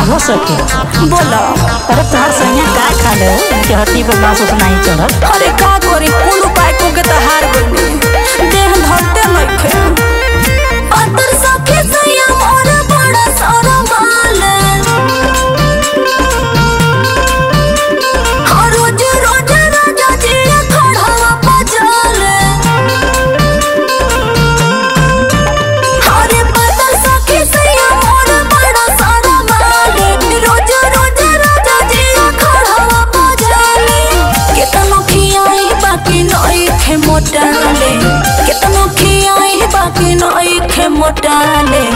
हो सके बोला। अरे तुम्हार सैया का खा ले कि हड्डी पर मांस उस नहीं चढ़त। अरे का करी कुल उपाय को के तो हार गइनी देह धरते नइखे पातर सखे सैया मोर बड़ा सारा माल रोज रोज राजा जी खड़ावा पजाल अरे पातर सखे सैया मोर बड़ा सारा माल रोज रोज राजा जी खड़ावा पजाल केतनो खियाई बाकी नइखे मोटाले केतनो खियाई बाकी नइखे मोटाले